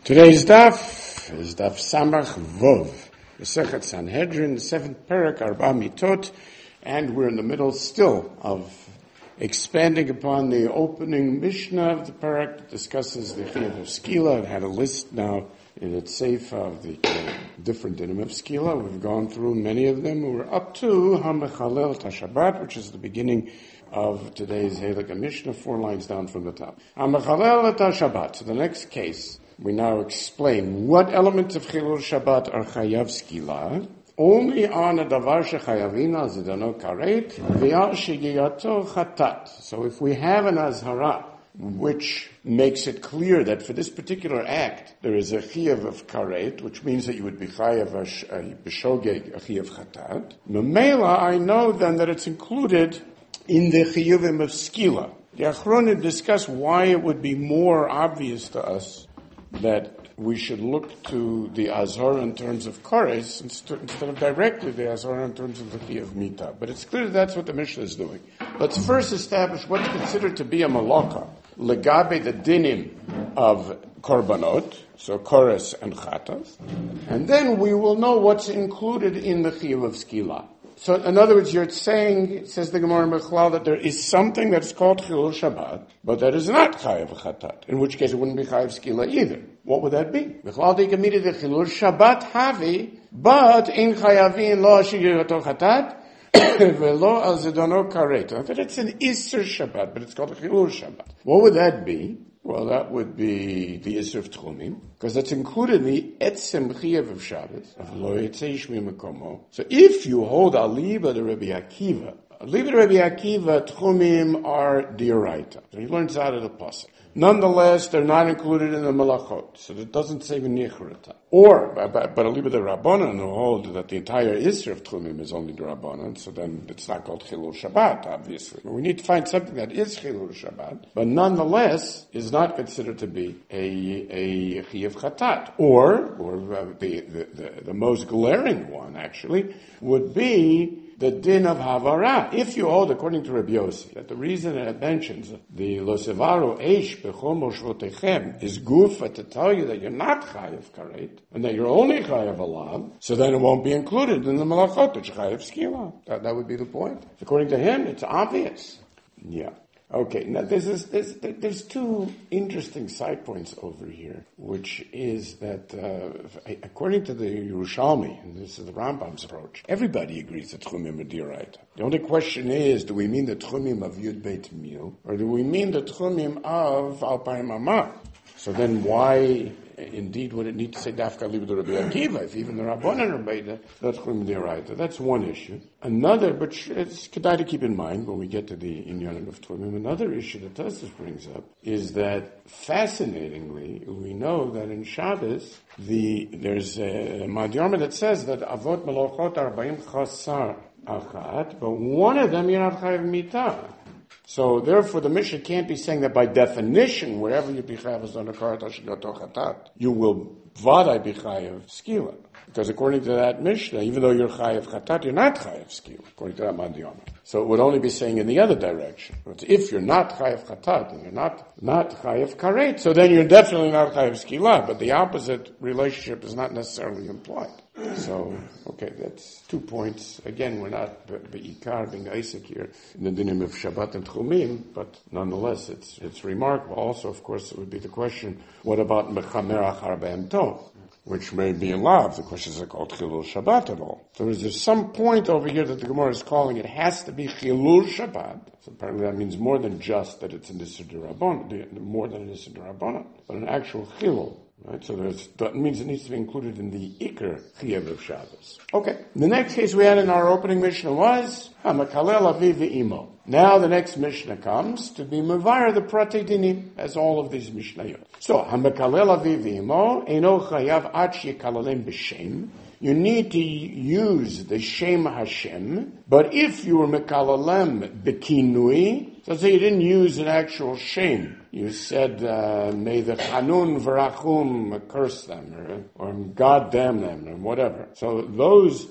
Today's daf is daf Samach Vov, Masechet Sanhedrin, 7th parak, Arba Mitot, and we're in the middle still of expanding upon the opening Mishnah of the parak that discusses the Chiyuv of Skila. I've had a list now in its safe of the different dinim of Skila. We've gone through many of them. We're up to HaMechalel Tashabat, which is the beginning of today's Halakha Mishnah, 4 lines down from the top. HaMechalel Tashabat. So the next case, we now explain what elements of Chilul Shabbat are Chayav Skila, only on a davar shechayavina zidano karet, v'al shegiyato chatat. So if we have an azhara, which makes it clear that for this particular act, there is a chiyav of karet, which means that you would be chayav b'shogeg, a chiyav chatat. Memela, I know then that it's included in the chiyuvim of skila. The Achronim discuss why it would be more obvious to us that we should look to the Azhar in terms of Kores instead of directly the Azhar in terms of the Chi of Mita. But it's clear that's what the Mishnah is doing. Let's first establish what's considered to be a malaka, legabe the dinim of korbanot, so Kores and Chatas, and then we will know what's included in the Chi of Skila. So, in other words, you're saying, says the Gemara Mechlal, that there is something that's called Chilul Shabbat, but that is not Chayav Chatat, in which case it wouldn't be Chayav Skila either. What would that be? Mechlal Dikamida the Chilul Shabbat Havi, but in Chayavin lo Ashiyato Chatat, velo al Zidano Karet. Now, that it's an Isser Shabbat, but it's called a Chilul Shabbat. What would that be? Well, that would be the Isser of Tchumim, because that's included in the Etzem Chiyav of Shabbos, of Lo Yetzei Shmi Mekomo. So if you hold Aliba to Rabbi Akiva, Aliba to Rabbi Akiva, Tchumim are Dioraita. So he learns out of the Pasuk. Nonetheless, they're not included in the Malachot, so it doesn't say V'nichrata. Or, but Aliba the Rabbanan who hold that the entire Isser of Tchumim is only the Rabbanan, so then it's not called Chilul Shabbat, obviously. We need to find something that is Chilul Shabbat, but nonetheless is not considered to be a Chiyav Chatat. Or the most glaring one, actually, would be the din of Havara. If you hold, according to Rabbi Yossi, that the reason that it mentions the Losevaru Eish Bechol Moshvotechem is gufa to tell you that you're not Chayav Karet, and that you're only Chayav Alav, so then it won't be included in the Malachot, which Chayav Skila. That would be the point. According to him, it's obvious. Yeah. Okay, now there's two interesting side points over here, which is that according to the Yerushalmi, and this is the Rambam's approach, everybody agrees that Tchumim are Dioraita. The only question is, do we mean the Tchumim of Yud Beit Mil, or do we mean the Tchumim of Alpayim Amar? So then why indeed would it need to say Dafka Liba to Rabbi Akiva, if even the Rabbanan are Beta, that's Tchumim Dioraita? That's one issue. Another, but it's kedai to keep in mind when we get to the Inyanim of Tchumim, another issue that Tosfos brings up is that, fascinatingly, we know that in Shabbos, there's a Madhyarma that says that Avot Melochot Arba'im Chasar Achat, but one of them you're not Chayav Mitah. So therefore the Mishnah can't be saying that by definition, wherever you be Chayav on a Karat Ashigato Chatat, you will Vadai be Chayav Skila. Because according to that Mishnah, even though you're Chayav Chatat, you're not Chayav Skila, according to that Madhyama. So it would only be saying in the other direction. But if you're not Chayav Chatat, and you're not Chayav Karet, so then you're definitely not Chayav Skila, but the opposite relationship is not necessarily implied. So, okay, that's 2 points. Again, we're not be'ikar being Isaac here in the dinim of Shabbat and Tchumim, but nonetheless, it's remarkable. Also, of course, it would be the question, what about Mechamer Achar Be'em Tov, which may be in law. The question is it called Chilul Shabbat at all? So there's some point over here that the Gemara is calling it has to be Chilul Shabbat. So apparently that means more than just that it's an Issur D'Rabbanan, more than an Issur D'Rabbanan, but an actual Chilul. Right, so that means it needs to be included in the Iker Chiyav of Shabbos. Okay. The next case we had in our opening Mishnah was HaMekalel Aviv Ve'imo. Now the next Mishnah comes to be Mevar the Prate Dinim, as all of these Mishnayot. So HaMekalel Aviv Ve'imo Eino Chayav Ad Shekalelem B'Shem. You need to use the Shem Hashem, but if you were Mekalelem B'Kinui, so say you didn't use an actual Shem, you said, may the Chanun V'Rachum curse them, or God damn them, or whatever. So those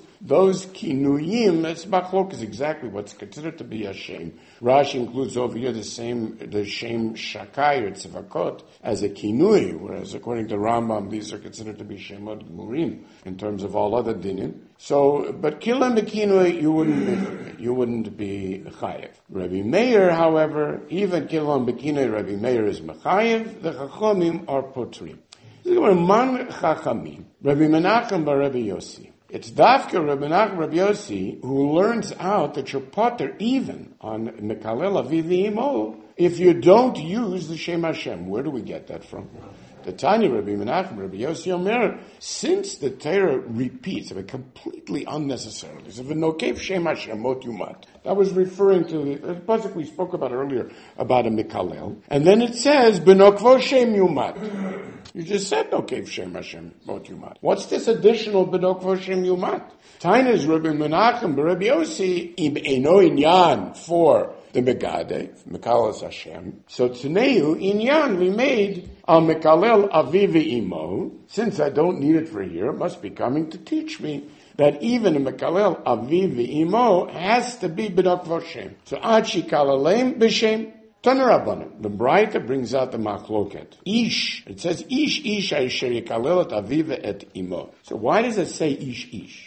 kinuyim, it's machlok is exactly what's considered to be a shame. Rashi includes over here the shame shakai or tzivakot as a kinui, whereas according to Rambam, these are considered to be shemot gemurim in terms of all other dinim. So, but kilam bekinui, you wouldn't be chayev. Rabbi Meir, however, even kilam bekinui, Rabbi Meir is mechayev. The chachamim are potrim. This is man chachamim. Rabbi Menachem bar Rabbi Yossi. It's Dafka Rabbi Menachem Rabbi Yossi who learns out that you're potter even on Mekalel Aviv Imo if you don't use the Shem Hashem. Where do we get that from? The Tanya Rabbi Menachem Rabbi Yossi Omer, since the Torah repeats, completely unnecessarily, so v'nokev Shem Hashem mot yumat. That was referring to the pasuk we spoke about earlier about a Mekalel, and then it says b'nokvo Shem yumat. You just said nokev Shem Hashem mot yumat. What's this additional b'nokvo Shem yumat? Tainas Rabbi Menachem Rabbi Yossi im eno inyan for the Megade, Mekalas Hashem. So Tneu Inyan we made Al Mekalel Aviv Imo. Since I don't need it for here, it must be coming to teach me that even a Mekalel Aviv Imo has to be B'nok Voshem. So Achi Kalalem B'Shem. Tanarabanan. The Braita brings out the machloket. Ish. It says Ish Asher Yekalel et Aviv et Imo. So why does it say Ish?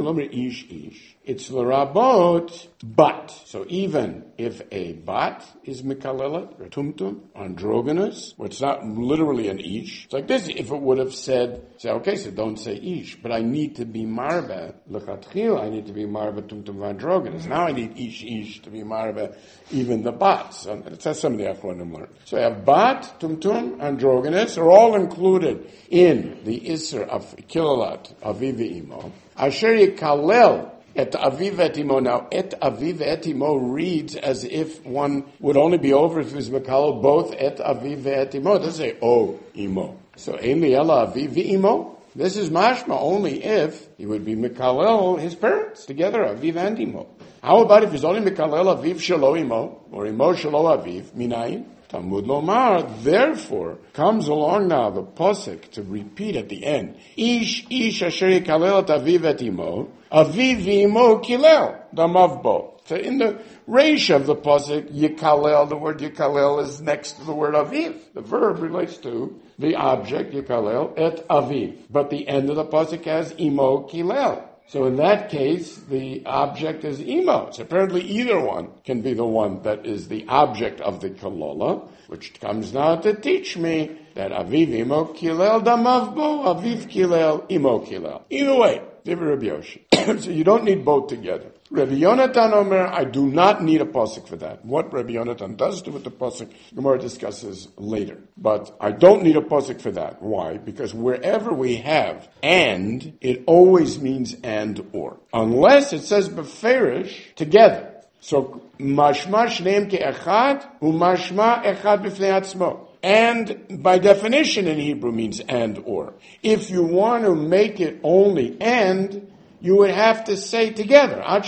Ish. It's l'rabot, but. So even if a bat is mekalelet, or tumtum, androgynous, or it's not literally an ish, it's like this. If it would have said, okay, so don't say ish, but I need to be marba, l'chatchil, I need to be marba tumtum androgynous. Now I need ish to be marba, even the bats. So that's some of the achronim learned. So I have bat, tumtum, androgynous are all included in the isser of kilalat, aviv imo. Asher yekalel, Et Aviv et Imo. Now, Et Aviv et Imo reads as if one would only be over if it was Mekalel both Et Aviv et Imo. It doesn't say O Imo. So, Ein Liela Aviv Imo. This is mashma only if he would be Mekalel his parents together, Aviv and Imo. How about if he's only Mekalel Aviv Shelo Imo, or Imo Shelo Aviv, Minayin? Talmud Lomar, therefore, comes along now the posuk to repeat at the end. Ish asher yikalel et aviv et imo, aviv imo kilel, damavbo. So in the reisha of the posuk, yikalel, the word yikalel is next to the word aviv. The verb relates to the object, yikalel, et aviv. But the end of the posuk has imo kilel. So in that case, the object is imo. So apparently either one can be the one that is the object of the kalola, which comes now to teach me that aviv imo kilel damavbo, aviv kilel, imo kilel. Either way, Rabbi Yoshi. So you don't need both together. Rabbi Yonatan Omer, I do not need a pasuk for that. What Rabbi Yonatan does do with the pasuk, Gemara discusses later. But I don't need a pasuk for that. Why? Because wherever we have and, it always means and or. Unless it says beferish, together. So, mashma shneim ke'echad, umashma echad b'fnei atzmo. And by definition in Hebrew means and or. If you want to make it only and, you would have to say together. Now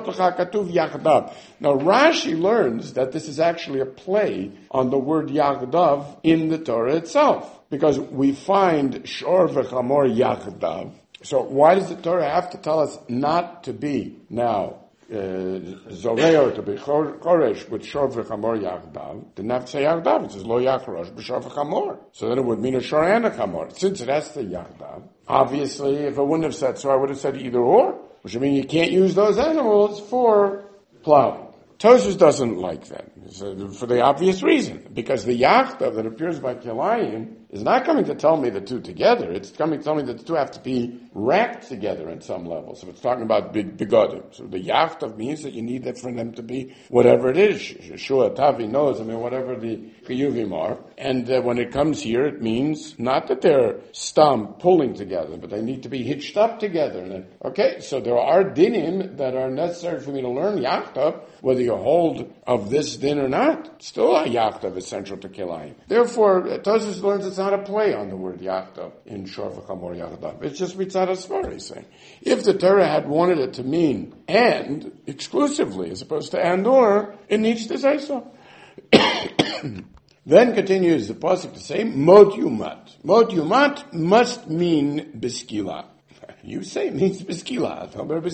Rashi learns that this is actually a play on the word yachdav in the Torah itself. Because we find shor v'chamor yachdav. So why does the Torah have to tell us not to be now Zoreo to be choresh with shor v'chamor yachdav? Didn't have to say yachdav. It says lo yachrosh b'shor v'chamor. So then it would mean a shor and a chamor. Since it has to yachdav, obviously, if it wouldn't have said so, I would have said either or, which would mean you can't use those animals for plowing. Tosfos doesn't like that, for the obvious reason, because the yachdav that appears by Kilayim is not coming to tell me the two together. It's coming to tell me that the two have to be racked together at some level. So it's talking about begodim. So the yachdav means that you need that for them to be whatever it is. Shua Tavi knows, whatever the chiyuvim are. And when it comes here, it means not that they're pulling together, but they need to be hitched up together. And then, okay, so there are dinim that are necessary for me to learn yachdav, whether you hold of this din or not. Still a yachdav is central to Kilayim. Therefore, Tosfos learns it's not a play on the word yachdav in shor v'chamor yachdav. It's just mitzad asvar, he's saying. If the Torah had wanted it to mean and exclusively, as opposed to and or, it needs to say so. Then continues the pasuk to say, Mot Yumat. Mot Yumat must mean Beskila. You say it means Beskila.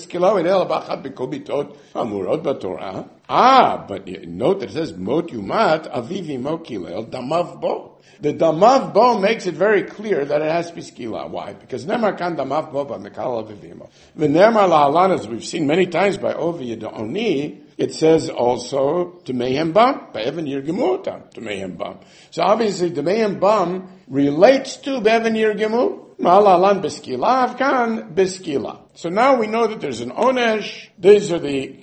But note that it says Mot Yumat, Avivi Mokilel, Damav Bo. The Damav Bo makes it very clear that it has to be Skila. Why? Because Nemar Kan Damav Bo B'Mekal Avivimo. The Nemar La'alan, as we've seen many times by Ovi Yedoni, it says also to Mehem Bam, Be'evan Yirgimutam, to Mehem Bam. So obviously the Mehem Bam relates to Be'evan Yirgimu, Ma'alalan Beskila, Avkan Beskila. So now we know that there's an Onesh, these are the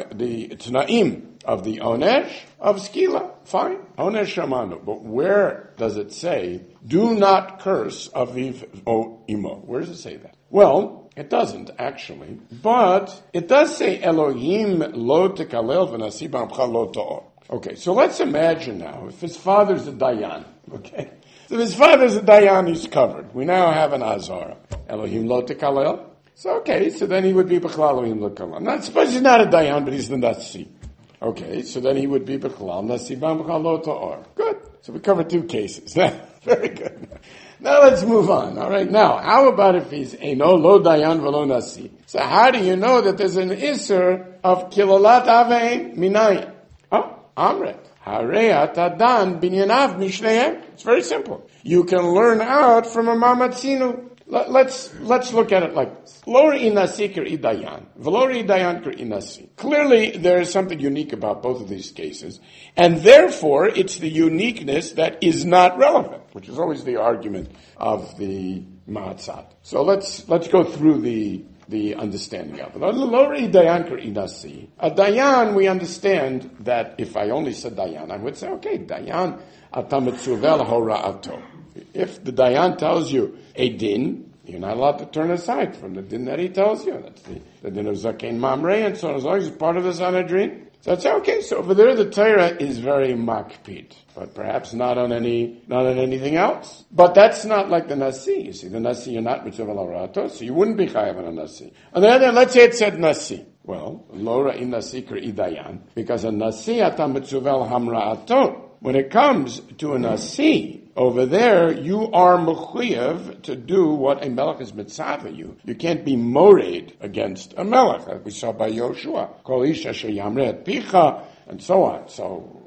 Tnaim of the Onesh of Skila. Fine. Onesh Shamanu. But where does it say, do not curse Aviv O Imo? Where does it say that? Well, it doesn't actually, but it does say Elohim lo tekalel v'nasi b'amcha lo to'or. Okay, so let's imagine now, if his father's a Dayan, okay? So if his father's a Dayan, he's covered. We now have an Azara. Elohim lo tekalel. So okay, so then he would be B'chlal Elohim lo tekalel. Not suppose he's not a Dayan, but he's the Nasi. Okay, so then he would be B'chlal Nasi b'amcha lo to'or. Good. So we covered two cases. Very good. Now let's move on. All right. Now, how about if he's Eino lo dayan v'lo nasi? So how do you know that there's an isser of kilolat avein minayin? Oh, amret. Hareat adan binyanav mishlehem. It's very simple. You can learn out from a mamatzinu. Let's look at it like this. V'lo inasi kir idayan. V'lo idayan kir inasi. Clearly, there is something unique about both of these cases, and therefore, it's the uniqueness that is not relevant, which is always the argument of the Ma'atzat. So let's go through the understanding of it. V'lo idayan kir inasi. A dayan, we understand that if I only said dayan, I would say, okay, dayan atamitzuvel hora'ato. If the Dayan tells you a din, you're not allowed to turn aside from the din that he tells you. That's the din of Zakein Mamre, and so on, as long as it's part of the Sanhedrin. So that's okay. So over there, the Torah is very makpid, but perhaps not on anything else. But that's not like the Nasi. You see, the Nasi, you're not mitzvah l'orato, so you wouldn't be chayav on a Nasi. On the other hand, let's say it said Nasi. Well, Lora in Nasi kir idayan, because a Nasi atam mitzvah hamra'ato. When it comes to a Nasi, over there, you are mechuyev to do what a melech is mitzvah you. You can't be mored against a melech, as we saw by Yoshua. Kol ish asher yamre et picha, and so on. So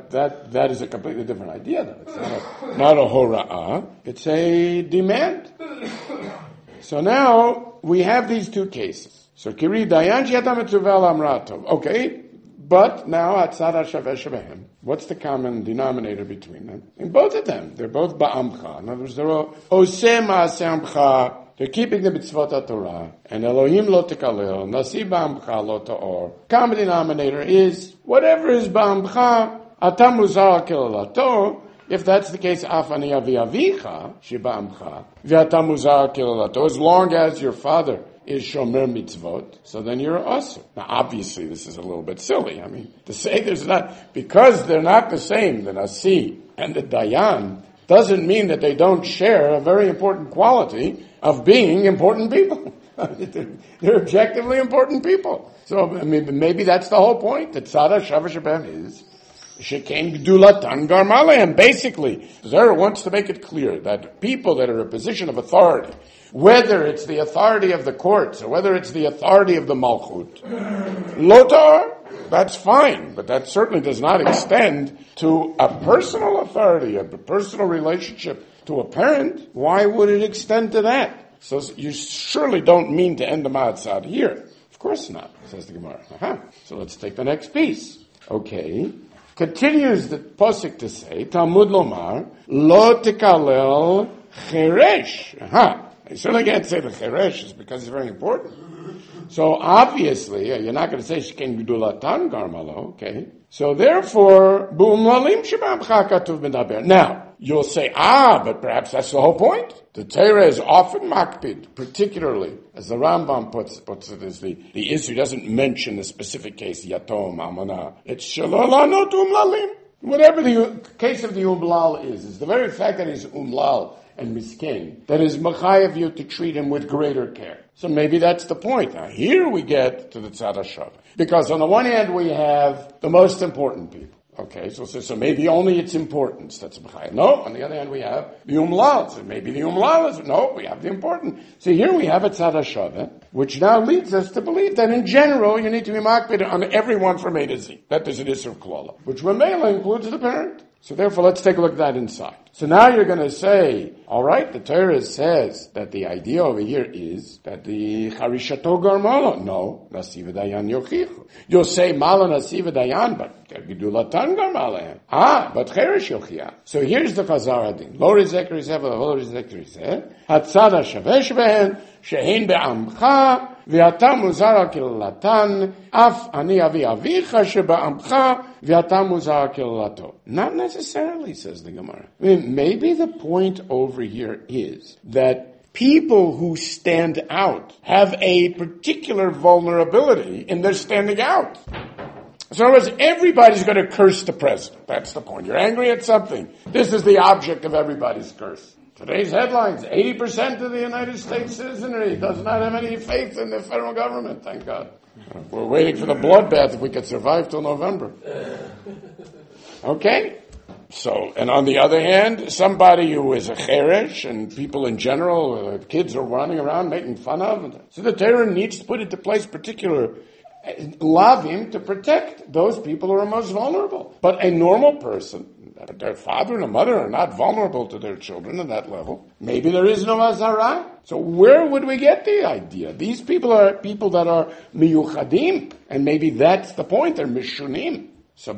that is a completely different idea. Though. It's not a hora'ah. It's a demand. So now we have these two cases. So kiri dayan she'ata mitzvah amrato. Okay. But now, what's the common denominator between them? In both of them, they're both ba'amcha. In other words, they're oseh ma'aseh amcha. They're keeping the mitzvot HaTorah. And Elohim lo tekalel, nasi ba'amcha lo ta'or. Common denominator is, whatever is ba'amcha, atam muzar kilalato. If that's the case, afani avi avicha, sheba'amcha, v'atam muzar kilalato. As long as your father is shomer mitzvot, so then you're also. Now, obviously, this is a little bit silly. I mean, to say there's not, because they're not the same, the Nasi and the Dayan, doesn't mean that they don't share a very important quality of being important people. They're objectively important people. So, I mean, maybe that's the whole point, that Tzara Shava Shabem is Shekain Gdulatan Garmalehem. Basically, Zerah wants to make it clear that people that are in a position of authority, whether it's the authority of the courts or whether it's the authority of the Malchut, Lotar, that's fine, but that certainly does not extend to a personal authority, a personal relationship to a parent. Why would it extend to that? So you surely don't mean to end the Ma'atzad here. Of course not, says the Gemara. So let's take the next piece. Okay. Continues the posuk to say, Talmud Lomar, Lo tekalel cheresh. I certainly can't say the cheresh is because it's very important. So obviously, you're not going to say Sheken Gdulatan Garmalo, okay? So therefore, Bu'umlalim Shebamcha Katuv Medaber. Now, you'll say, but perhaps that's the whole point. The Torah is often makpid, particularly, as the Rambam puts it, as the issue doesn't mention the specific case, Yatom, Amana. It's Shalolano Umlalim. Whatever the case of the Umlal is the very fact that he's Umlal and Miskin, that is Machayev you to treat him with greater care. So maybe that's the point. Now here we get to the Tzad HaShav. Because on the one hand we have the most important people. Okay, so maybe only its importance that's b'chayil. No, on the other hand, we have the umlal. So maybe the umlal is, no, we have the important. So here we have a tzad hashava, which now leads us to believe that in general, you need to be makbid on everyone from A to Z. That there's an issur of klala, which Ramela includes the parent. So therefore, let's take a look at that inside. So now you're going to say, all right, the Torah says that the idea over here is that the charishato garmala. No, nasiva dayan yochichu. You'll say mala nasiva dayan, but gedulatan garmala. But cherish yochia. So here's the chazar adin. Lo rizek rizeh, lo rizek rizeh. Hatzad hashavesh behen, shehin be'amcha, ואתה מוזר על קללתן, אף אני אבי אביך שבעמך, ואתה מוזר על קללתו. Not necessarily, says the Gemara. I mean, maybe the point over here is that people who stand out have a particular vulnerability in their standing out. So in other words, everybody's going to curse the president. That's the point. You're angry at something. This is the object of everybody's curse. Today's headlines, 80% of the United States citizenry does not have any faith in the federal government, thank God. We're waiting for the bloodbath if we could survive till November. Okay? So, and on the other hand, somebody who is a cheresh, and people in general, kids are running around making fun of. So the Torah needs to put into place particular lavim to protect those people who are most vulnerable. But a normal person, their father and a mother are not vulnerable to their children at that level. Maybe there is no azara. So where would we get the idea? These people are people that are miyuchadim, and maybe that's the point. They're mishunim. So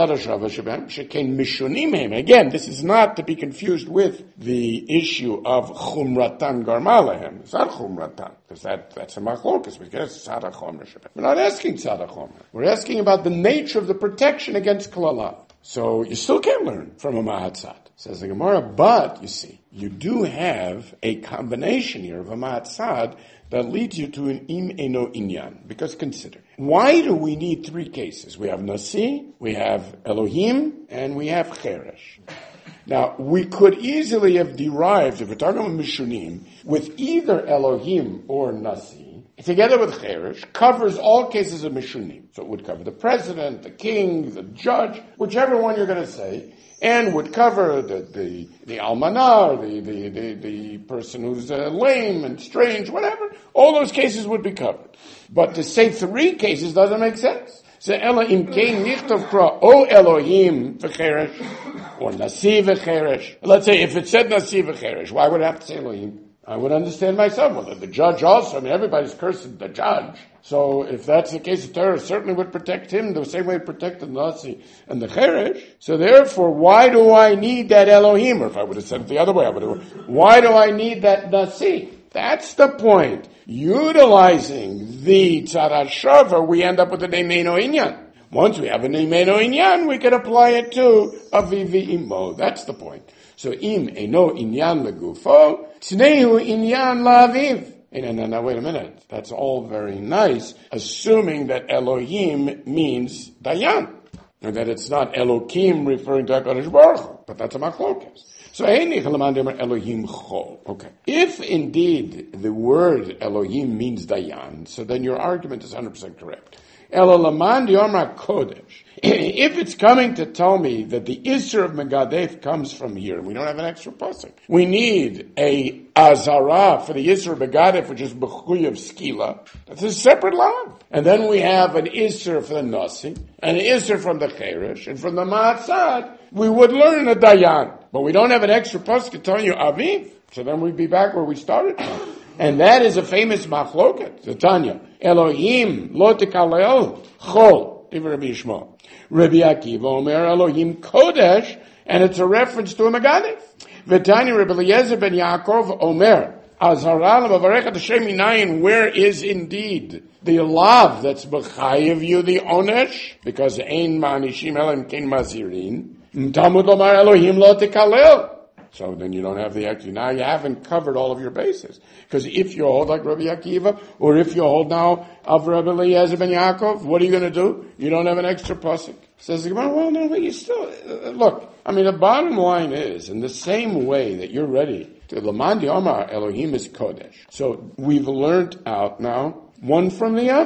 again, this is not to be confused with the issue of chumratan garmalahem. It's not chumratan, because that's a machlokas. We're not asking tzad chomer. We're asking about the nature of the protection against klala. So you still can't learn from a mahatzad, says the Gemara, but you see, you do have a combination here of a mahatzad that leads you to an im eno inyan. Because consider, why do we need three cases? We have nasi, we have Elohim, and we have cheresh. Now, we could easily have derived, if we're talking about mishunim, with either Elohim or nasi, together with cheresh, covers all cases of mishunim. So it would cover the president, the king, the judge, whichever one you're going to say, and would cover the almanar, the person who's lame and strange, whatever. All those cases would be covered. But to say three cases doesn't make sense. So Elohim kein nichtov kra o Elohim v'cheresh or nasi v'cheresh. Let's say if it said nasi v'cheresh, why would it have to say Elohim? I would understand myself. Well, the judge also, I mean, everybody's cursing the judge. So if that's the case, the Torah certainly would protect him the same way it protected the Nasi and the Cheresh. So therefore, why do I need that Elohim? Or if I would have said it the other way, I would have, why do I need that Nasi? That's the point. Utilizing the Tzad HaShava, we end up with an Imeno Inyan. Once we have an Imeno Inyan, we can apply it to Avivi Imo. That's the point. So im eno inyan legufo, tnehu inyan la'aviv. Now wait a minute. That's all very nice, assuming that Elohim means Dayan. And that it's not Elohim referring to HaKadosh Baruch Hu. But that's a machlokas. So Elohim cho. Okay. If indeed the word Elohim means Dayan, so then your argument is 100% correct. Elolaman Yomar Kodesh. If it's coming to tell me that the Isser of Megadef comes from here, we don't have an extra pasuk. We need a Azara for the Isser of Megadef, which is B'chuy of Skila. That's a separate law. And then we have an Isser for the Nasi, and an Isser from the Cheresh, and from the Ma'atzad, we would learn a Dayan. But we don't have an extra pasuk telling you Aviv. So then we'd be back where we started from. And that is a famous machloket, the Tanya. Elohim, lo tekalel, chol, Rabbi Yishmael. Rabbi Akiva Omer Elohim Kodesh, and it's a reference to a Megadef. V'tanya Rabbi Eliezer ben Yaakov Omer, Azara l'mavarechet Hashem minayin, where is indeed the lav that's b'chayiv you the onesh, because ein ma'anishim elam kein mazirin. Talmud Lomar Elohim lo tekalel. So then you don't have the extra. Now you haven't covered all of your bases. Because if you hold like Rabbi Akiva, or if you hold now of Rabbi Eliezer ben Yaakov, what are you going to do? You don't have an extra pasuk. Says the Gemara, well, no, but you still, look, I mean, the bottom line is, in the same way that you're ready to Lamandi Omar Elohim is Kodesh. So we've learned out now one from the other.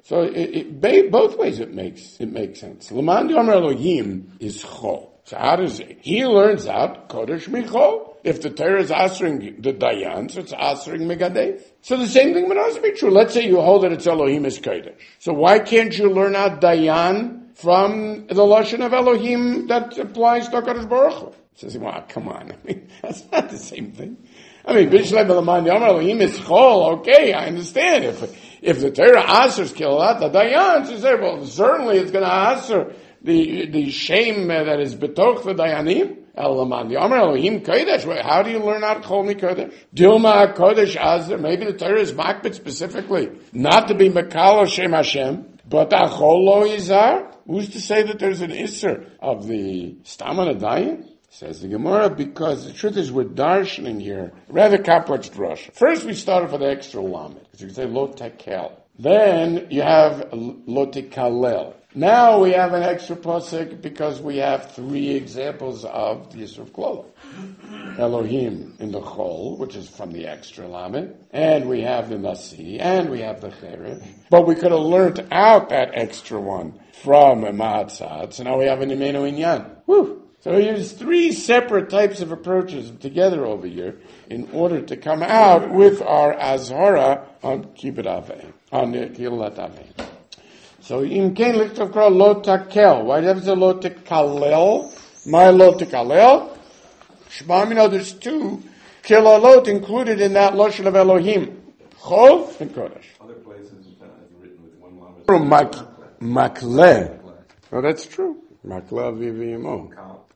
So both ways it makes sense. L'man Yomer Elohim is Chol. So how does it? He learns out Kodesh Michol. If the Torah is answering the Dayan, so it's answering Megadev. So the same thing would also be true. Let's say you hold that it's Elohim is Kodesh. So why can't you learn out Dayan from the Lashon of Elohim that applies to HaKadosh Baruch Hu? Says, well, come on. I mean, that's not the same thing. I mean, Bishlei B'Laman Yomer Elohim is Chol. Okay, I understand. If the Torah answers Kilat the Dayan, she said, well, certainly it's going to answer the shame that is betoch the Dayanim. Elaman Yomer Elohim Kodesh. How do you learn out Chol Mi Kodesh? Dilma Kodesh Azer. Maybe the Torah is makbid specifically not to be Mekal Shem Hashem, but Achol Lo Yizar. Who's to say that there's an Isser of the Staman Adayin? Says the Gemara, because the truth is we're darshaning here rather complex drush. First we started for the extra lamed, because you can say lo tekel. Then you have lo tekalel. Now we have an extra pasuk because we have 3 examples of the Yisur of Klolo. Elohim in the Chol, which is from the extra lamed, and we have the Nasi, and we have the Cherev. But we could have learned out that extra one from Mahatzad, so now we have an Imenu Inyan. Woo! So we use 3 separate types of approaches together over here in order to come out with our Azhara on Kibbut Avei, on Kilat Avei. So in Kain Lichtov Kra Lo Takel. Why do you have to say Lo Tekalel? My Lo Tekalel? Shmamino, there's 2 Kilalot included in that Lashon of Elohim. Chol and Kodesh. Other places it's written with one lam. Makle. Oh, that's true. Makle vivimo.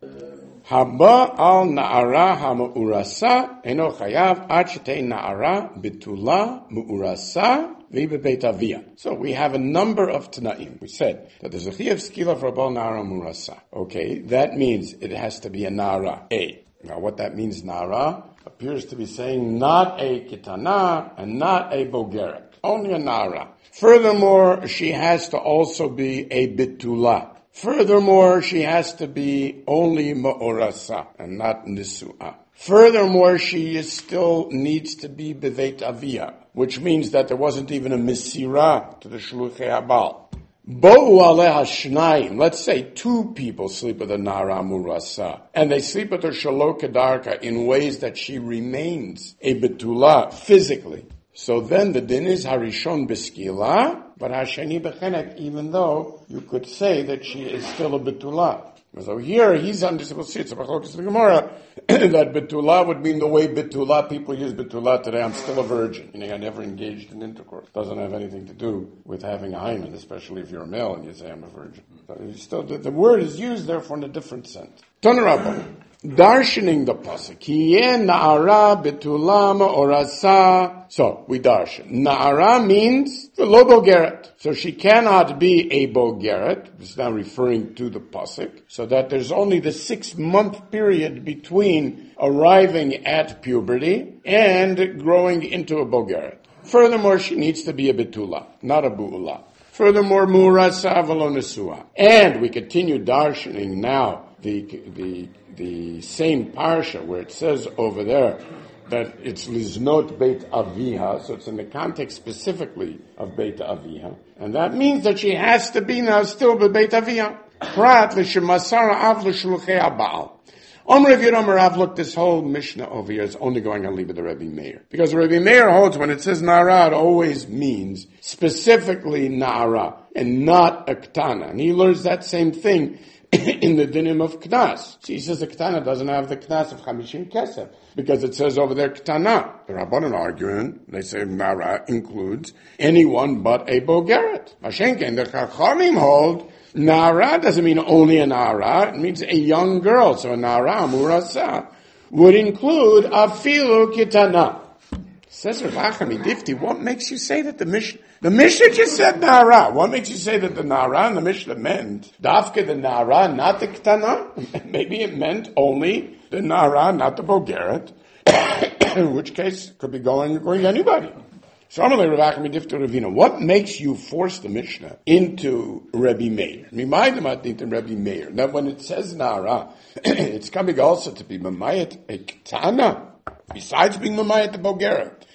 Haba al na'ara ha'mu'urasa eno chayav ad shetei na'ara betula mu'urasa v'bebeit avia. So we have a number of Tanaim. We said that there's a chiyav skila for a bal na'ara mu'urasa. Okay, that means it has to be a na'ara, A. Now what that means, na'ara, appears to be saying not a kitana and not a bogeret. Only a na'ara. Furthermore, she has to also be a betula. Furthermore, she has to be only ma'orasa and not nisu'ah. Furthermore, she still needs to be beveit avia, which means that there wasn't even a mesira to the shluchei habal. Bo'u aleha shnayim. Let's say 2 people sleep with a nara murasa, and they sleep with her shalo kedarka in ways that she remains a betula physically. So then the din is harishon beskila, but hasheni bechenek, even though you could say that she is still a betula. So here he's understood, we'll see, it's a machlokes in the Gemara, that betula would mean the way betula, people use betula today, I'm still a virgin. I never engaged in intercourse. Doesn't have anything to do with having a hymen, especially if you're a male and you say I'm a virgin. So you still, the word is used therefore in a different sense. Tanarabba. Darshaning the pasuk. Kiyen na'ara betulama orasa. So, we darshan. Na'ara means the lo bogeret. So she cannot be a bogeret. It's now referring to the pasuk. So that there's only the 6-month period between arriving at puberty and growing into a bogeret. Furthermore, she needs to be a betula, not a bu'ula. Furthermore, mu'rasa v'lo nesua. And we continue darshaning now the same parsha where it says over there that it's liznot beit aviha, so it's in the context specifically of beit aviha, and that means that she has to be now still beit aviha. Prat l'shemasara av l'shluchei habal. Rav Yeram, look, this whole Mishnah over here is only going on Liba the Rebbe Meir. Because Rebbe Meir holds when it says Na'ara, it always means specifically Na'ara and not a Ktana. And he learns that same thing in the dinim of Knas. So he says the Ktana doesn't have the Knas of Chamishim Kesef, because it says over there Ktana. The Rabbanan arguing, they say Na'ara includes anyone but a Bogeret. Mashenken, the Chachamim hold, Na'ara doesn't mean only a Na'ara, it means a young girl. So a Na'ara, Murasa, would include Afilu Kitana. Says Rav Achami Difti, what makes you say that the Mishnah just said Na'ara? What makes you say that the Na'ara and the Mishnah meant Dafka the Na'ara, not the Ketana? Maybe it meant only the Na'ara, not the Bogeret. In which case, it could be going anybody. So Amalei Rav Achami Difti Ravina, what makes you force the Mishnah into Rebbe Meir? Mimaydamat into Rebbe Meir. Now when it says Na'ara, it's coming also to be Mamayat a Ketana, besides being Mamayat the Bogeret.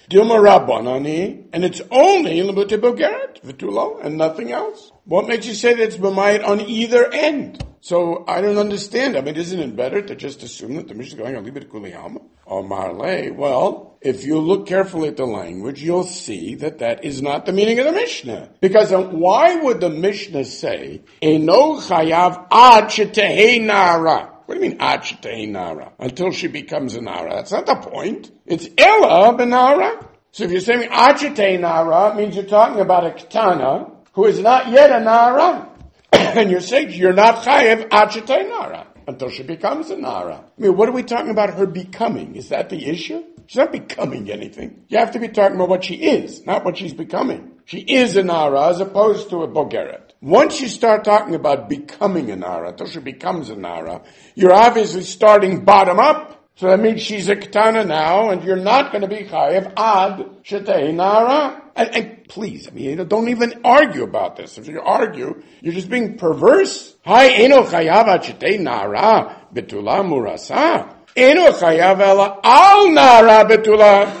Dilma Rabbanani, and it's only Lamute Bogeret, Vitulo, and nothing else. What makes you say that it's B'mayit on either end? So I don't understand. I mean, isn't it better to just assume that the Mishnah is going on Libet Kuliyama? Or Marley? Well, if you look carefully at the language, you'll see that that is not the meaning of the Mishnah. Because why would the Mishnah say, Eino chayav ad shetehei nara? What do you mean, ad shetehei nara? Until she becomes a nara. That's not the point. It's ella benara. So if you're saying ad shetehei nara, it means you're talking about a ketana who is not yet a nara. And you're saying you're not chayav ad shetehei nara until she becomes a nara. I mean, what are we talking about her becoming? Is that the issue? She's not becoming anything. You have to be talking about what she is, not what she's becoming. She is a nara as opposed to a bogeret. Once you start talking about becoming a nara, until she becomes a nara, you're obviously starting bottom up. So that means she's a ketana now, and you're not going to be chayav ad shetehei nara. And please, I mean, don't even argue about this. If you argue, you're just being perverse. Hi, eno chayav ad shetehei nara betula murasa. Eno chayav ela al nara betula.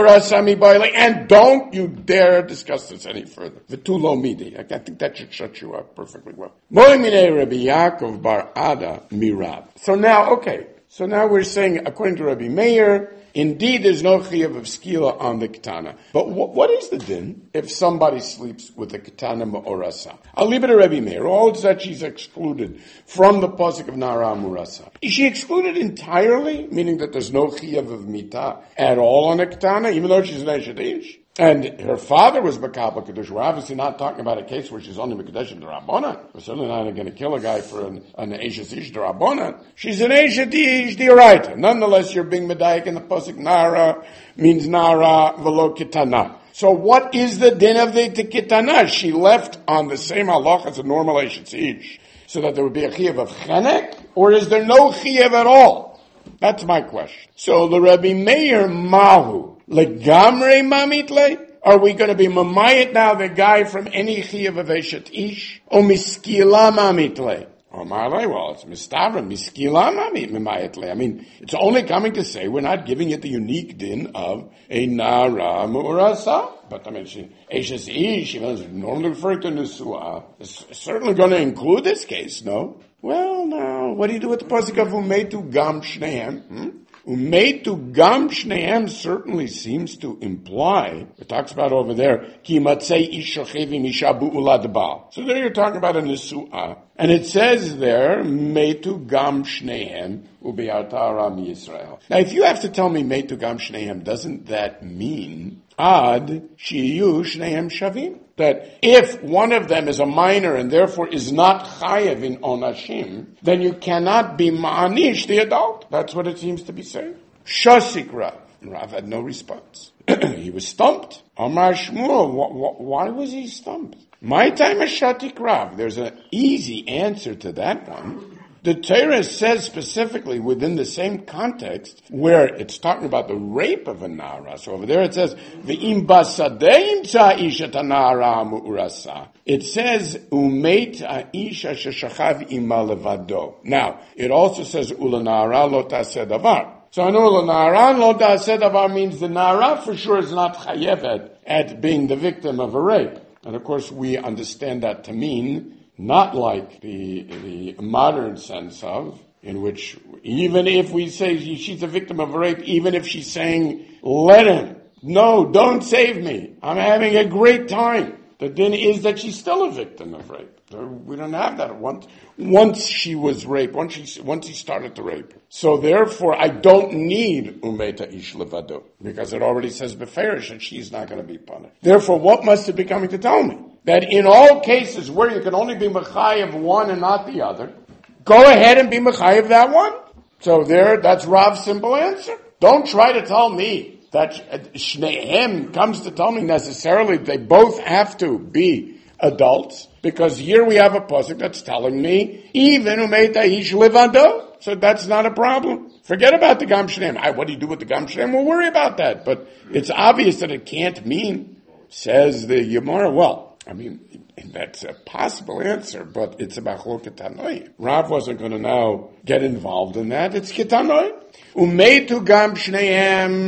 And don't you dare discuss this any further. V'tulo midi. I think that should shut you up perfectly well. Mo'imine Rabbi Yaakov bar Ada mirab. So now we're saying, according to Rabbi Meir, indeed there's no chiyuv of skila on the ketana. But what is the din if somebody sleeps with a ketana ma'orasa? I'll leave it to Rabbi Meir. All that she's excluded from the pasuk of Nara Murasa. Is she excluded entirely, meaning that there's no chiyuv of mita at all on a ketana, even though she's an Eshet Ish? And her father was Makabel Kedush. We're obviously not talking about a case where she's only Mekadesh in the Rabbanan. We're certainly not going to kill a guy for an Eshet Ish the Rabbanan. She's an Eshet Ish the Oraita. Nonetheless, you're being Medayik in the pasuk Nara means Nara velo Kitana. So what is the din of the Kitana? She left on the same halach as a normal Eshet Ish, so that there would be a chiyuv of chenek, or is there no chiyuv at all? That's my question. So the Rabbi Meir Mahu. Legamre mamitle? Are we going to be mamayit now the guy from any chiyuv of Eshet Ish? Or miskila mamitle? Or marlei, well, it's mistavra, miskila mamitle. I mean, it's only coming to say we're not giving it the unique din of a nara mu'urasa. But I mean, Eshet Ish, she was normally referring to Nusua. It's certainly going to include this case, no? Well, now, what do you do with the pasuk of umetu gam shnehem? Umetu gam shnehem certainly seems to imply, it talks about over there, ki matzei ish shochevi mishabu ulad baal. So there you're talking about a nisu'ah. And it says there, metu gam shnehem ube'arta aram Yisrael. Now if you have to tell me metu gam shnehem, doesn't that mean ad shiyu shnehem shavim? That if one of them is a minor and therefore is not chayev in onashim, then you cannot be ma'anish the adult. That's what it seems to be saying. Shasik Rav. Rav had no response. He was stumped. Amar Shmuel, why was he stumped? My time is Shatik Rav. There's an easy answer to that one. The Torah says specifically within the same context where it's talking about the rape of a nara. So over there it says, "V'im basadeim tza'isha tanara mu'urasa." It says, "Umeit ha'isha sheshachav ima levado." Now, it also says, "Ulanara lo ta'aseh davar." So I know ulanara lo ta'aseh davar means the nara for sure is not chayevet at being the victim of a rape. And of course we understand that to mean not like the modern sense of, in which even if we say she's a victim of a rape, even if she's saying, let him, no, don't save me, I'm having a great time. The din is that she's still a victim of rape. We don't have that once she was raped, once he started to rape her. So therefore, I don't need umeta ish levado, because it already says beferish that she's not going to be punished. Therefore, what must it be coming to tell me? That in all cases where you can only be mechayev one and not the other, go ahead and be mechayev that one. So that's Rav's simple answer. Don't try to tell me that shnehem comes to tell me necessarily they both have to be adults, because here we have a pasuk that's telling me even umeita ish levado, so that's not a problem. Forget about the gam shnehem. What do you do with the gam shnehem? We'll worry about that. But it's obvious that it can't mean, says the Gemara. Well, I mean, that's a possible answer, but it's about Ketanoi. Rav wasn't going to now get involved in that. It's Ketanoi. Umetu gam shnehem.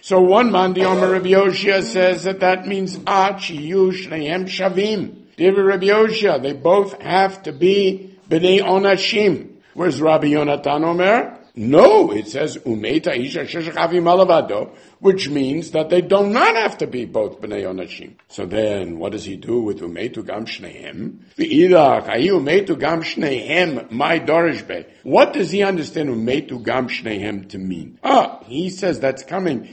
So one man, the Omer Rabbi Yoshia, says that means Ad Shiyu Shnehem Shavim. David Rabbi Yoshia, they both have to be B'nei Onashim. Whereas Rabbi Yonatan Omer? No, it says Umeita Isha Sheshachavim Alavado, which means that they do not have to be both B'nei Onashim. So then, what does he do with Umeitu Gam Shnehem? V'idach, Ayi Umeitu Gam Shnehem, my Dorish Bey. What does he understand Umeitu Gam Shnehem to mean? He says that's coming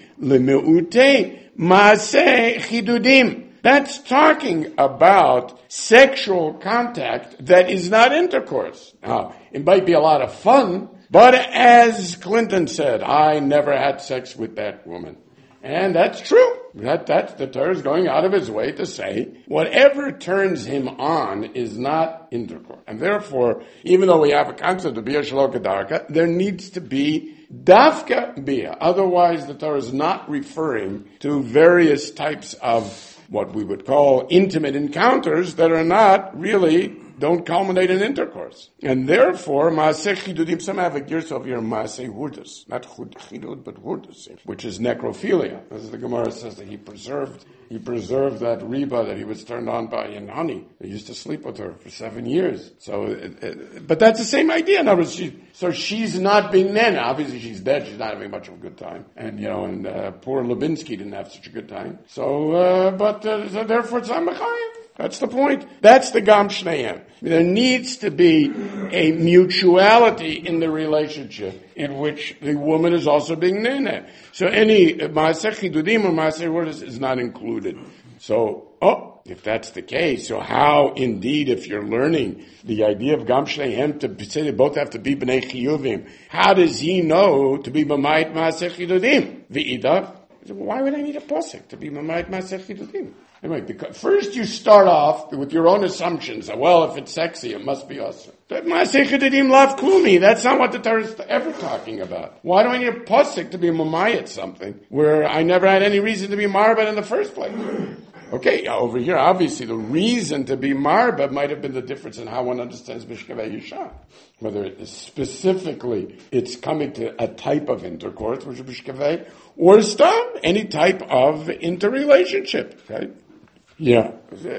L'me'ute Maaseh Chidudim. That's talking about sexual contact that is not intercourse. Now, it might be a lot of fun, but as Clinton said, I never had sex with that woman. And that's true. That's the Torah is going out of his way to say whatever turns him on is not intercourse. And therefore, even though we have a concept of Bia Shelo Kedarka, there needs to be Dafka Bia. Otherwise, the Torah is not referring to various types of what we would call intimate encounters that are not really, don't culminate in intercourse. And therefore, Maaseh Chidudim, some have a gears over here, Maaseh Hurdus, not Chidud, but Hurdus, which is necrophilia. As the Gemara says that he preserved that Reba that he was turned on by in honey. He used to sleep with her for 7 years. So, but that's the same idea. In other words, so she's not being nena. Obviously she's dead. She's not having much of a good time. And, poor Lubinsky didn't have such a good time. So, so therefore it's not Mechayim. That's the point. That's the Gam Shneim. There needs to be a mutuality in the relationship in which the woman is also being nene. So any Maaseh Chidudim or Maaseh Hurdus is not included. So, if that's the case, so how indeed, if you're learning the idea of Gam Shneim to say they both have to be B'nei Chiyuvim, how does he know to be B'mayit Maaseh Chidudim? V'idach? Why would I need a pasuk to be B'mayit Maaseh Chidudim? Anyway, because first you start off with your own assumptions. Well, if it's sexy, it must be awesome. Maaseh Chidudim lav klumi. That's not what the Torah is ever talking about. Why do I need a pasuk to be mamayit something where I never had any reason to be marbat in the first place? Okay, over here, obviously, the reason to be marbat might have been the difference in how one understands Mishkaveh Yisha. Whether it is specifically it's coming to a type of intercourse, which is Mishkaveh, or any type of interrelationship, right? Yeah,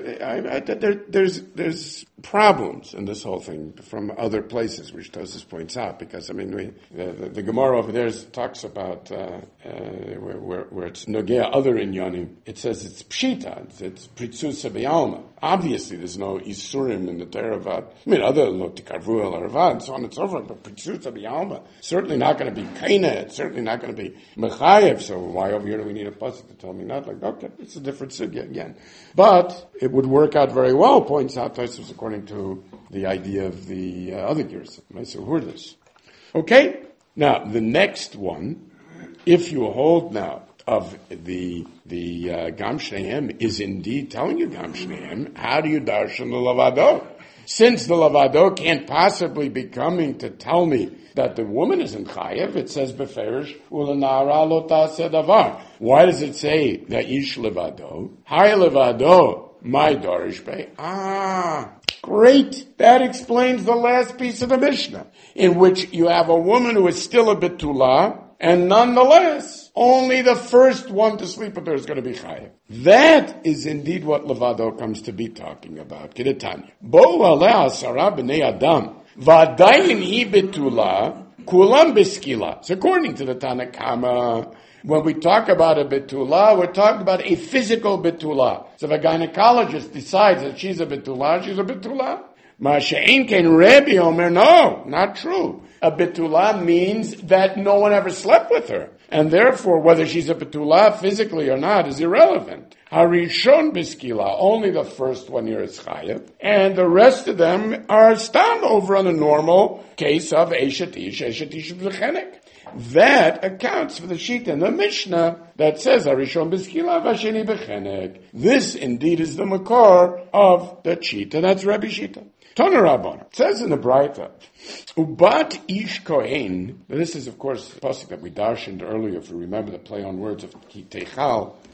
there's problems in this whole thing from other places, which Tosfos points out, because the Gemara over there talks about where it's nogea other inyanim. It says it's pshita, it's pritzusa b'alma. Obviously, there's no isurim in the Teravad. Other lo tikarvu el aravad, and so on and so forth. But pritzusa b'alma, certainly not going to be kaina. It's certainly not going to be mechayev. So why over here do we need a pasuk to tell me not? Okay, it's a different sugya again. But it would work out very well, points out Tosfos, according to the idea of the other gears, Maaseh Hurdus. Okay, now the next one, if you hold now of the Gam Shneim is indeed telling you Gam Shneim, how do you darshan the Lavado? Since the Lavado can't possibly be coming to tell me that the woman isn't chayev, it says beferish ulanara lo taseh davar. Why does it say that ish levado? Hay levado, my dorish bey. Great. That explains the last piece of the Mishnah, in which you have a woman who is still a betula, and nonetheless, only the first one to sleep with her is going to be chayev. That is indeed what levado comes to be talking about. Kedetanya. Bo aleh asara b'nei adam. V'adayin hi betula, kulam beskila. So according to the Tanna Kama, when we talk about a betula, we're talking about a physical betula. So if a gynecologist decides that she's a betula, she's a betula. Ma'ashe'en ken Rebbe Omer, no, not true. A betula means that no one ever slept with her. And therefore, whether she's a betula physically or not is irrelevant. Harishon biskila, only the first one here is chayev, and the rest of them are stam over on the normal case of eshet ish b'chenek. That accounts for the sheet in the Mishnah that says Harishon biskila v'asheni b'chenek. This indeed is the makor of the Shita. That's Rabbi Shita. Tana Rabbana. It says in the Braita, Ubat ish kohen. This is, of course, the pasuk that we darshaned earlier, if you remember the play on words of Ki Teichal,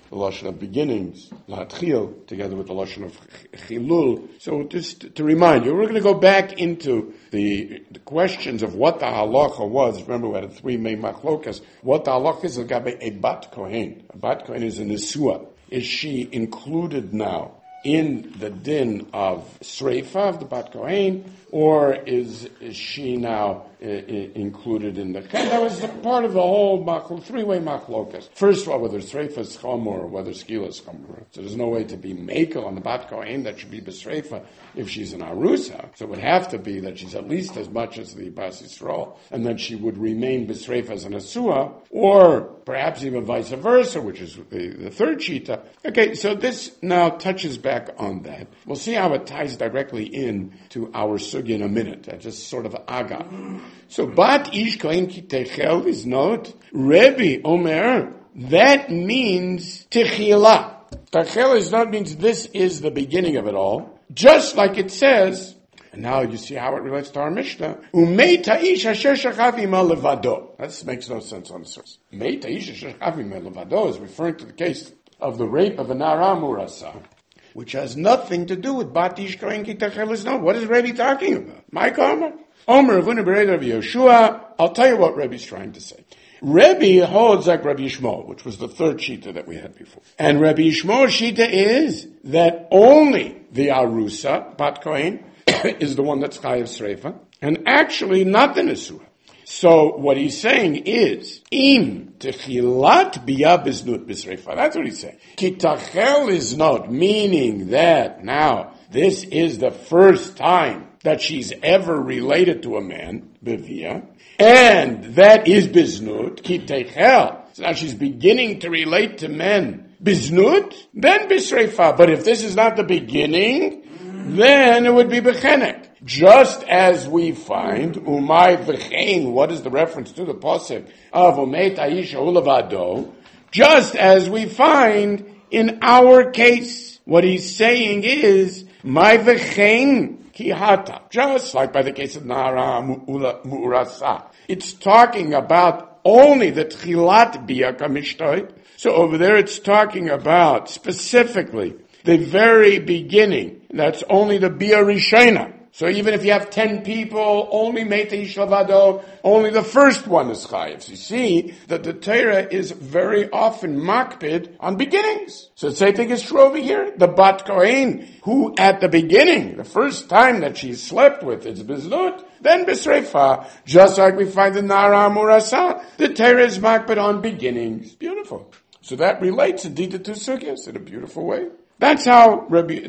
the lashon of beginnings, latchil, together with the lashon of chilul. So just to remind you, we're going to go back into the questions of what the halacha was. Remember, we had 3 main machlokas. What the halacha is agabe a bat kohen. A bat kohen is a nesua. Is she included now in the din of sreifa of the bat kohen, or is she now included in the chen? That was part of the whole 3-way machlokas. First of all, whether sreifa is chomer or whether skila is chomer. So there's no way to be makel on the bat kohen that should be besreifa if she's an arusa. So it would have to be that she's at least as much as the bas yisrael, and that she would remain besreifa as an asua, or perhaps even vice versa, which is the third shita. Okay, so this now touches back on that. We'll see how it ties directly in to our sugya in a minute. That's just sort of aga. So, bat ish kohen ki techel is not Rebbe Omer. That means techila. Techel is not means this is the beginning of it all. Just like it says, and now you see how it relates to our Mishnah. Umei ta'ish asher shachav ima levado. That makes no sense on the source. Umei ta'ish asher shachav ima levado is referring to the case of the rape of a nara murasa, which has nothing to do with bat ish kohen ki techel is not. What is Rebbe talking about? My comment? Omer Avuna Bereda Rabbi Yeshua. I'll tell you what Rebbe's trying to say. Rebbe holds like Rabbi Yishmael, which was the third shita that we had before. And Rabbi Yishmael's shita is that only the arusa, bat kohen, is the one that's chayav sreifa, and actually not the nesua. So what he's saying is, im techilat biya biznut bisreifa. That's what he's saying. Ki tachel is not, meaning that now this is the first time that she's ever related to a man, bevia, and that is biznut, ki techel. So now she's beginning to relate to men, biznut, then bisreifa. But if this is not the beginning, then it would be bechenek. Just as we find, umay v'chein, what is the reference to the pasuk of umay ta'isha ulavado, just as we find in our case, what he's saying is, my v'chein, kihata, just like by the case of Nara Mu'urasa. It's talking about only the Tchilat Bia Kamishtoy. So over there it's talking about specifically the very beginning. That's only the Bia Rishena. So even if you have 10 people, only Meita Yishlavado, only the first one is chayiv. So you see that the Torah is very often makpid on beginnings. So the same thing is true over here. The Bat Kohen, who at the beginning, the first time that she slept with, is biznut, then bisreifa. Just like we find in Nara Murasa, the Torah is makpid on beginnings. Beautiful. So that relates indeed to two sugyas in a beautiful way. That's how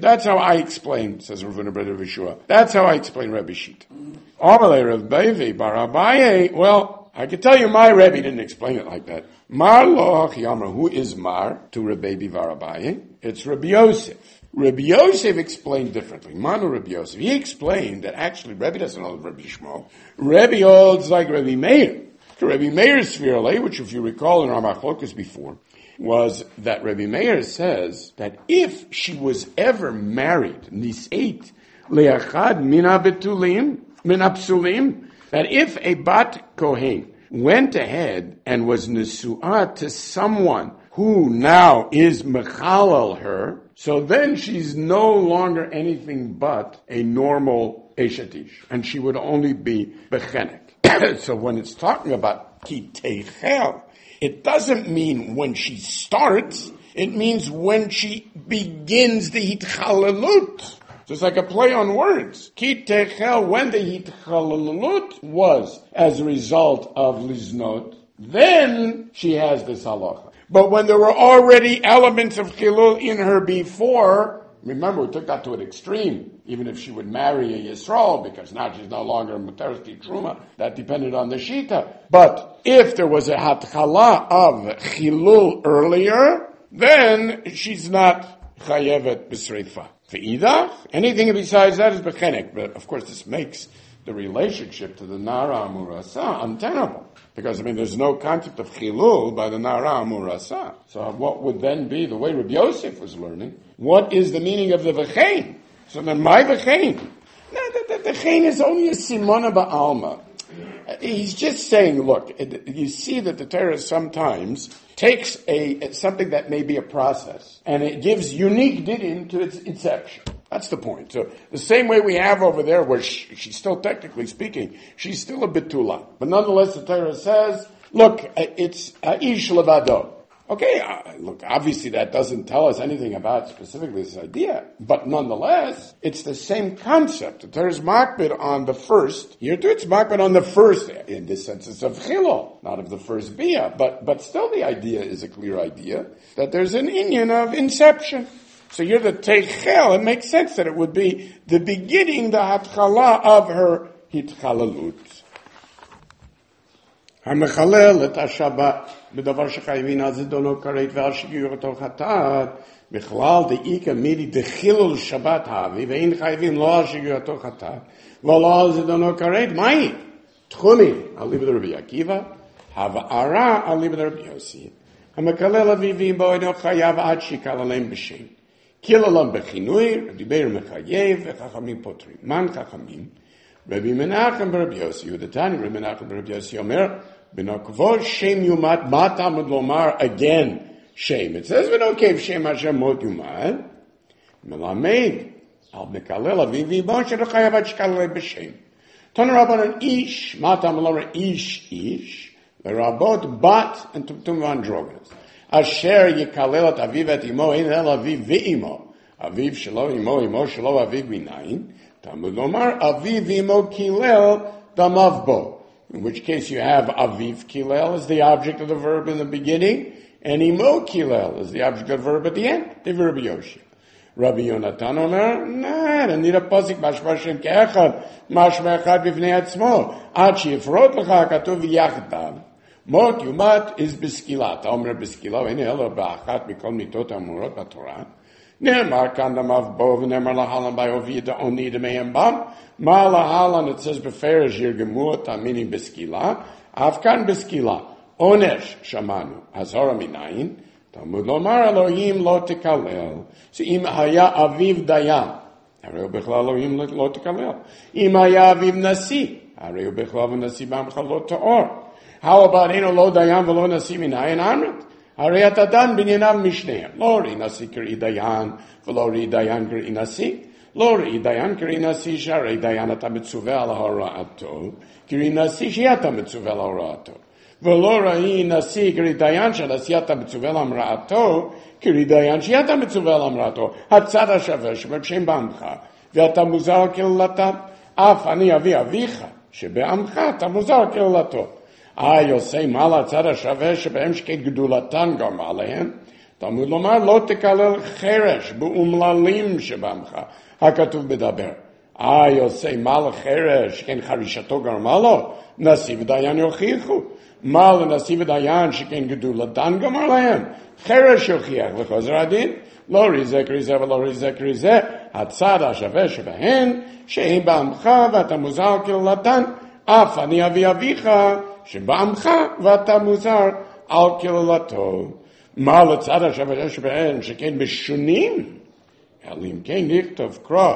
I explain, says Rav Huna Bereda Rabbi Yeshua. That's how I explain Rebbe Shita. Amalei Rav Bevi Bar Abaye. Well, I can tell you my Rebbe didn't explain it like that. Mar lo Yamar. Who is Mar to Rebbe Bevi Bar Abaye? It's Rabbi Yosef. Rabbi Yosef explained differently. Manu Rabbi Yosef. He explained that actually Rebbe doesn't hold Rabbi Shmuel. Rebbe holds like Rabbi Meir. To Rabbi Meir's Svirale, which if you recall in our machlokas before, was that Rabbi Meir says that if she was ever married, nis'eit le'achad min ha'betulim, min ha'psulim, that if a bat kohen went ahead and was nesu'ah to someone who now is mechalal her, so then she's no longer anything but a normal eshatish, and she would only be bechenek. So when it's talking about ki teichel, it doesn't mean when she starts, it means when she begins the hitchalalut. So it's like a play on words. Ki techel, when the hitchalalut was as a result of liznot, then she has this halacha. But when there were already elements of chilul in her before, remember we took that to an extreme. Even if she would marry a Yisrael, because now she's no longer a Muteresti Truma, that depended on the Shita. But if there was a Hatchala of Chilul earlier, then she's not Chayevet B'Sreifa. Ve'idach, anything besides that is Bechenek. But of course this makes the relationship to the Nara Amurasa untenable. Because, there's no concept of Chilul by the Nara Amurasa. So what would then be, the way Rabbi Yosef was learning, what is the meaning of the V'chein? So then my v'chein. No, the v'chein is only a simona ba'alma. He's just saying, look, you see that the Torah sometimes takes something that may be a process, and it gives unique dinim to its inception. That's the point. So the same way we have over there, where she's still technically speaking, she's still a betula. But nonetheless, the Torah says, look, it's ish levado. Okay, look, obviously that doesn't tell us anything about specifically this idea, but nonetheless, it's the same concept. The Torah is makbid on the first. Here too, it's makbid on the first, in this sense it's of chilul, not of the first bia, but still the idea is a clear idea, that there's an inyan of inception. So you're the teichel, it makes sense that it would be the beginning, the hatchala of her hitchalalut. המחלל את השבת בדבר שחייבים על זדונו כרת ועל שגיורתו חטאת, בכלל דאיקה מידי דחילול שבת האבי, ואין חייבים לא על שגיורתו חטאת, ולא על זדונו כרת, מהי? תחומי, על ליבד רבי עקיבא, הבערה על ליבד רבי יוסי. המקלל אביבים בו אינו חייב עד שיקל עליהם בשם. קיללם בכינוי, דיבר מחייב, וחכמים פותרים. מן חכמים? רבי מנחם ברבי יוסי, ודתני רבי מנחם ברבי יוסי אומר, בנוקבו שם יומד, מה תלמוד לומר again שם? It says בנוקב שם אשר מות יומד, מלמד על מקלל אביבי בו שלא חייב עד שקל עלי בשם. תנו רבנן איש, מה תלמוד לומר איש, לרבות בת וטומטום ואנדרוגינוס, אשר יקלל את אביו ואת אמו, אין אלא אביו ואמו, אביו שלו, אמו שלו, אביו מניין, Talmud Lomar, Aviv Imo Kilel Damav Bo. In which case you have Aviv Kilel as the object of the verb in the beginning, and Imo Kilel as the object of the verb at the end, the verb Yoshi. Rabbi Yonatan Omer, nah, I need a pasuk, mashma Shem ke'echad, mashma echad b'vnei atzmo, ad she'ifrot lecha katuv yachdav. Mot yumat is b'skilat. Omer b'skilat, ene elo ba'achat mikol mitot amurot b'torah. Ne'emar kan damav bo, v'ne'emar lahalan ba'ovi da'oni d'mehem bam. Ma lahalan, it says b'ferish yirgemut, meaning b'skilat. Avkan b'skilat. Onesh shamanu. Hazara minayin. Talmud lomar Elohim lo tekalel. So im haya aviv dayan. Hareu bechlal Elohim lo tekalel. Im haya aviv nasi. Hareu bechlal nasi b'amcha lo ta'or. How about eno lo dayan v'lo nasi minayin amrit? Harei atadan b'nyenav mishneim. Lo ri nasi kiri dayan v'lo ri dayan kiri nasi. Lo ri dayan kiri nasi sharei dayan ata mitzuveh al ha'ora'ato. Kiri nasi shi'ata mitzuveh al ha'ora'ato. ולא ראי נשיא קרי דיין שנשיאת מצווה למראתו, קרי דיין שיית מצווה למראתו, הצד השווה שבשם בעמך, ואתה מוזר כללתם, אף אני אבי אביך, שבעמך אתה מוזר כללתו. יוסי מה לצד השווה שבהם שקט גדולתן גם עליהם, תלמוד לומר לא תקלל חרש באומללים שבעמך, הכתוב בדבר. יוסי מה לחרש, כן חרישתו גרמה לו, נשיא ודיין יוכיחו. מה לנשיא ודיין שכן גדולתן גמר להם? חרש יוכיח לחוזר הדין, לא ריזה כריזה ולא ריזה כריזה, הצד השווה שבהן, שאין בעמך ואתה מוזר כללתן, אף אני אבי אביך שבעמך ואתה מוזר על כללתו. מה לצד השווה שבהן שכן בשונים? אלא אם כן נכתוב קרא,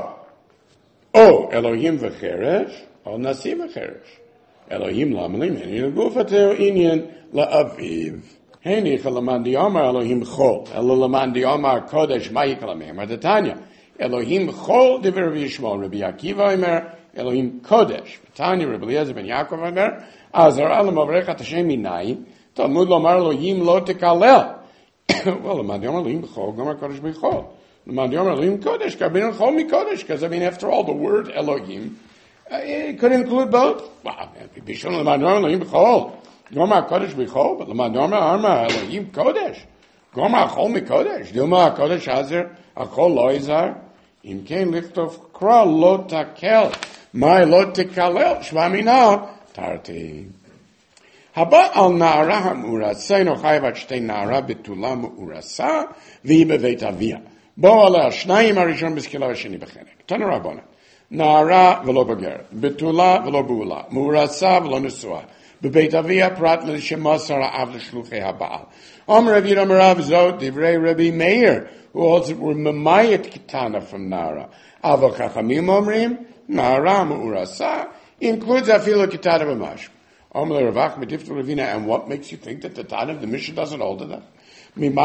או אלוהים וחרש, או נשיא וחרש. אלוהים למלים, הנה לגופתו עניין לאביו. הניח למאן דיאמר אלוהים חול, אלא למאן דיאמר קודש, מה יקלמי? אמר דתניא, אלוהים חול דבר רבי ישמעאל, רבי עקיבא אומר, אלוהים קודש. תניא רבי אליעזר בן יעקב אומר, אז הראה למברך את השם מניין, תלמוד לומר אלוהים לא תקלל. למאן דיאמר אלוהים חול, גמר קודש בחול. למאן דיאמר אלוהים קודש, קבין חול מקודש, because I mean after all the word Elohim, it could include both. Well, Bishon L'Madorma Elohim B'chol. Gomar Kodesh B'chol, but L'Madorma Arma Elohim Kodesh. Gomar Chol M'Kodesh. Dilma HaKodesh Hazer, HaKol Lo Izar. Im Kein Lichtov Kra Lo Takel. Mai Lo Tekalel. Shva Mina Tarti. Haba Al Na'ara HaMurasa. Ino Chayvat Shtei Na'ara Betula Mu'urasa. V'i Beveit Avia. Bo Aleh Shnayim HaRishon B'Skila V'Sheni B'Chenek. Tana Rabbona. נערה ולא בגרת, בתולה ולא בעולה, מאורסה ולא נשואה, בבית אביה פרט לשמוסר האב לשלוחי הבעל. אומר רבי רב זאת דברי רבי מאיר, who also were memayet kitana from nara. אבל חכמים אומרים, נערה מאורסה, includes אפילו kitana במשהו. And what makes you think that the Tana of the Mishnah doesn't hold to that? Maybe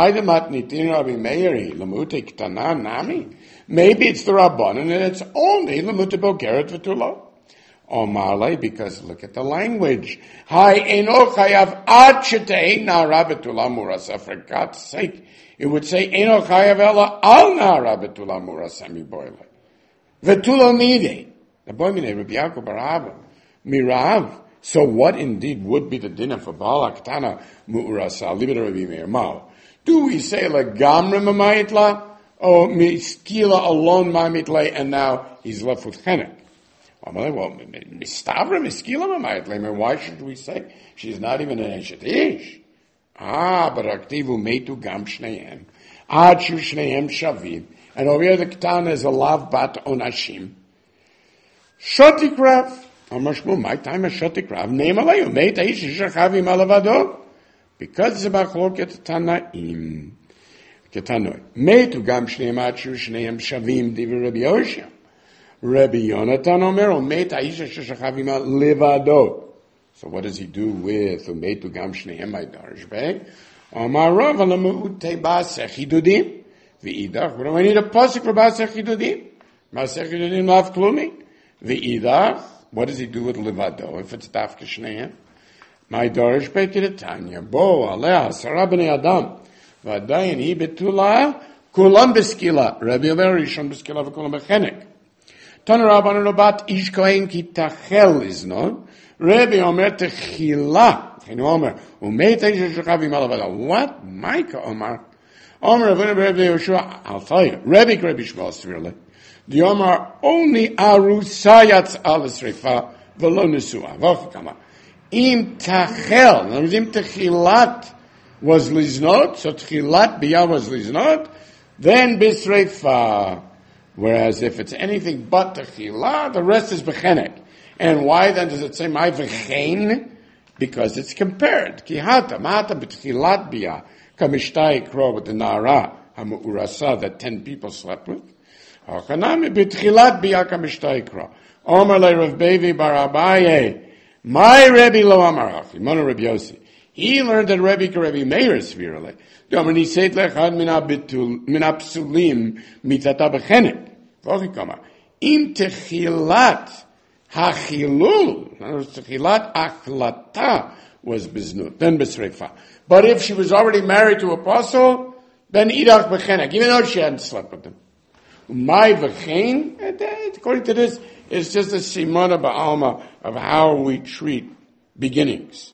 it's the Rabbanan and it's only Lamut Bogeret V'Tula. Omarle, because look at the language. Hi eno chayav ad shetei na'ara betula murasa. For God's sake, it would say eno chayav ela al na'ara betula murasa mi boile. Vetula mide. The boimine Rabbi Yaakov bar Abba mirav. So what indeed would be the dinner for Baal Aktana mu'urasa? Leave it to Rabbi Meir. Mao. Do we say legamre mamayitla or miskila alone mamitla, and now he's left with chenek? Well, why should we say she's not even an Eshet Ish? But Aktivu Meitu Gam Shneim. Ad Shu Shneim Shavim. And over here the Ketana is a Lav Bat Onashim. Shotikrav. Amashmu, my time is Shotikrav. Name Alayu. Meita Ish Shachavim Alavado. Because it's about Chloket Tanaim. Ketanoi. Meitu Gam Shneim Ad Shu Shneim Shavim Divi Rabbi Yoshia. Rabbi Yonatan Omer, Umet Aisha Sheshavima Levado. So what does he do with Umetu Gam Shneim Darshbe? Omar Rav Alamuute Basech Hidudim. V'idach. What do I need a pasuk for Basech Hidudim? Basech Hidudim Lav Klumi. V'idach. What does he do with Levado if it's Dafke Shneim? My Darshbe Kidatanya. Bo Aleh Sarabani Adam. V'adayin Hi Betula. Kulam Beskila. Rabbi Omer Rishon Beskila V'kulam Bechenek. Tana Rabbanan Robat Ish Kohen Ki Tachel is known. Rabbi Omer Techila. Chenu Omer. Umeit Eish Shechavim Alavada. What? Micah Omer. Omer Rabbi Yoshua. I'll tell you. Rabbi Shmuel Svirle. The Omer only Arusayatz Alis Refa V'lo Nesua. V'chikama. Im Tachel. In other words, Im Techilat was Liznot. So Techilat Biyah was Liznot. Then Bisrefa. Whereas if it's anything but Techilah, the rest is Bechenek. And why then does it say my Vechein? Because it's compared. Kihata, Mata B'Techilat Biyah, Kamishtai Kro with the Nara, Hamu'urasa, that 10 people slept with. Hachanami B'Techilat Biyah Kamishtai Kro. Omer Le Rav Bevi Bar Abaye, my Rebbe Lo Amarachi, Mona Rebbe Yossi. He learned that Rebbe Rebbe Meir is Virale. Domini Seit Lechad Minapsulim Mitata Bechenek. Im Techilat Hachilul, Techilat Achlata was Biznut, then Besrefa. But if she was already married to apostle, then Idach Bechenek, even though she hadn't slept with him. My Vechein, according to this, is just a Simona Ba'alma of how we treat beginnings.